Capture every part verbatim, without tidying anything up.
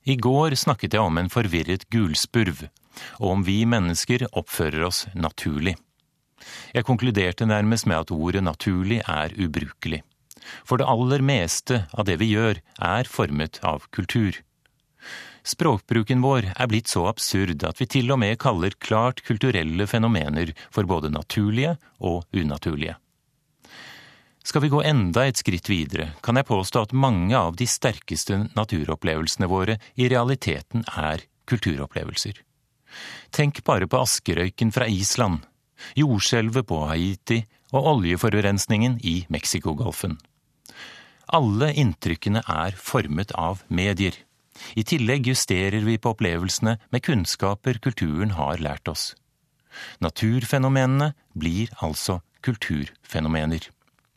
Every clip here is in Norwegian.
I går snakket jeg om en forvirret gulspurv, og om vi mennesker oppfører oss naturlig. Jeg konkluderte nærmest med at ordet naturlig er ubrukelig. For det aller meste av det vi gjør er formet av kultur. Språkbruken vår er blitt så absurd at vi til og med kaller klart kulturelle fenomener for både naturlige og unaturlige. Skal vi gå enda et skritt videre, kan jeg påstå at mange av de sterkeste naturopplevelsene våre i realiteten er kulturopplevelser. Tenk bare på askerøyken fra Island, jordskjelvet på Haiti og oljeforurensningen i Mexikogolfen. Alle inntrykkene er formet av medier. I tillegg justerer vi på opplevelsene med kunnskaper kulturen har lært oss. Naturfenomenene blir altså kulturfenomener.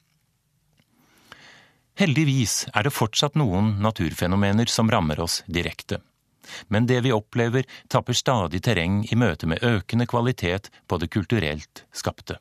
Heldigvis er det fortsatt noen naturfenomener som rammer oss direkte. Men det vi opplever tapper stadig terreng i møte med økende kvalitet på det kulturelt skapte.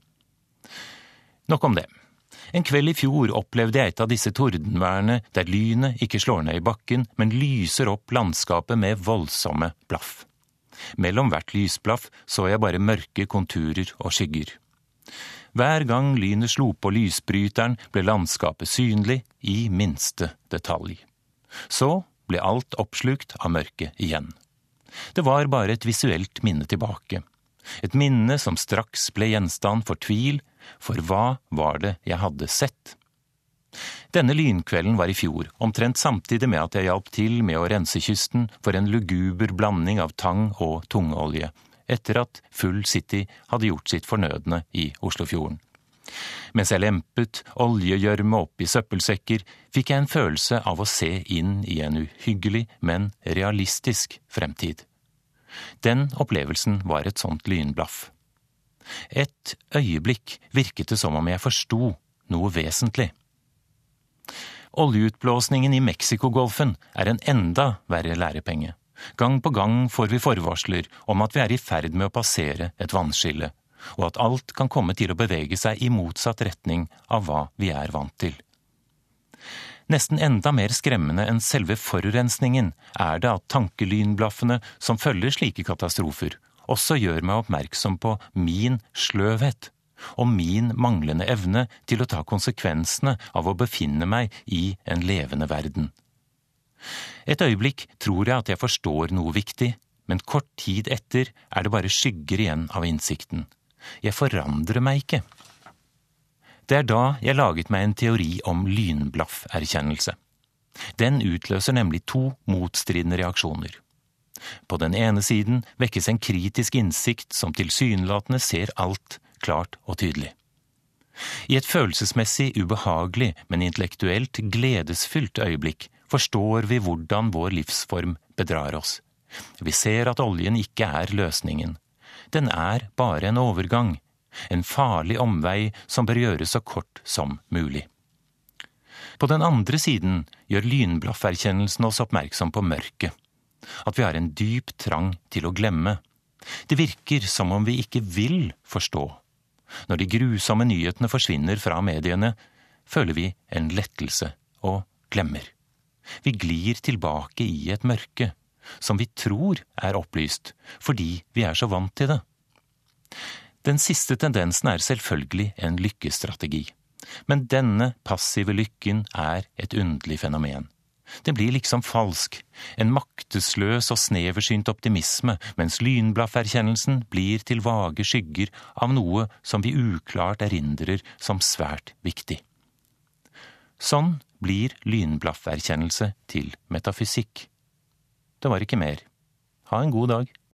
Nok om det. En kveld i fjor opplevde jeg et av disse tordenværene der lynet ikke slår ned i bakken, men lyser opp landskapet med voldsomme blaff. Mellom hvert lysblaff så jeg bare mørke konturer og skygger. Hver gang lynet slo på lysbryteren ble landskapet synlig i minste detalj. Så ble alt oppslukt av mørke igjen. Det var bare et visuelt minne tilbake. Et minne som straks ble gjenstand for tvil, for hva var det jeg hadde sett? Denne lynkvelden var i fjor, omtrent samtidig med at jeg hjalp til med å rense kysten for en luguber blanding av tang og tungolje, etter at Full City hadde gjort sitt fornødne i Oslofjorden. Mens jeg lempet oljegjørme opp i søppelsekker, fikk jeg en følelse av å se inn i en uhyggelig, men realistisk fremtid. Den opplevelsen var et sånt lynblaff. Et øyeblikk virket det som om jeg forsto noe vesentlig. Oljeutblåsningen i Mexikogolfen er en enda verre lærepenge. Gang på gang får vi forvarsler om at vi er i ferd med å passere et vannskille, og at alt kan komme til å bevege seg i motsatt retning av hva vi er vant til. Nesten enda mer skremmende enn selve forurensningen er det at tankelynblaffene som følger slike katastrofer også gjør meg oppmerksom på min sløvhet og min manglende evne til å ta konsekvensene av å befinne meg i en levende verden. Et øyeblikk tror jeg at jeg forstår noe viktig, men kort tid etter er det bare skygger igjen av innsikten. Jeg forandrer meg ikke. Det er da jeg laget meg en teori om lynblafferkjennelse. Den utløser nemlig to motstridende reaksjoner. På den ene siden vekkes en kritisk innsikt som tilsynelatende ser alt klart og tydelig. I et følelsesmessig ubehagelig, men intellektuelt gledesfylt øyeblikk forstår vi hvordan vår livsform bedrar oss. Vi ser at oljen ikke er løsningen. Den er bare en overgang, en farlig omvei som bør gjøres så kort som mulig. På den andre siden gjør lynblafferkjennelsen oss oppmerksom på mørket, at vi har en dyp trang til å glemme. Det virker som om vi ikke vil forstå. Når de grusomme nyhetene forsvinner fra mediene, føler vi en lettelse og glemmer. Vi glir tilbake i et mørke, som vi tror er opplyst, fordi vi er så vant til det. Den siste tendensen er selvfølgelig en lykkestrategi, men denne passive lykken er et underlig fenomen. Det blir liksom falsk, en maktesløs og sneversynt optimisme, mens lynblafferkjennelsen blir til vage skygger av noe som vi uklart erindrer som svært viktig. Sånn blir lynblafferkjennelse til metafysikk. Det var ikke mer. Ha en god dag.